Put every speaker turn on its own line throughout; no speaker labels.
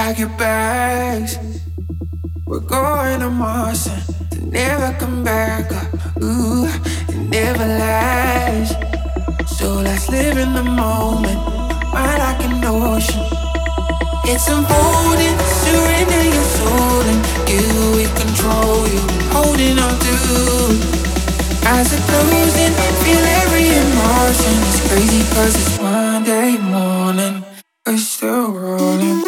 pack your bags. We're going to Mars and to never come back. Ooh, it never lasts. So let's live in the moment, mind like an ocean. It's unfolding, surrender your soul and you with control. You holding on to. Eyes are closing, feel every emotion. It's crazy 'cause it's Monday morning. We're still rolling.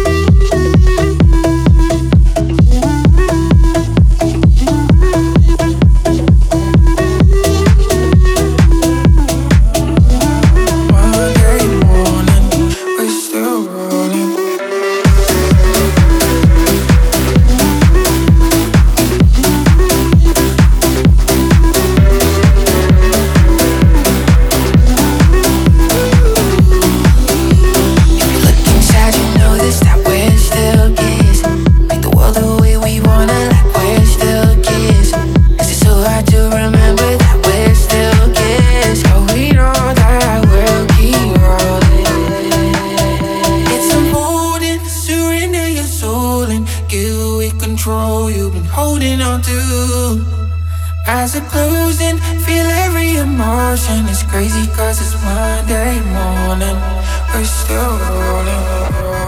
Eyes are closing, feel every emotion. It's crazy 'cause it's Monday morning. We're still rolling.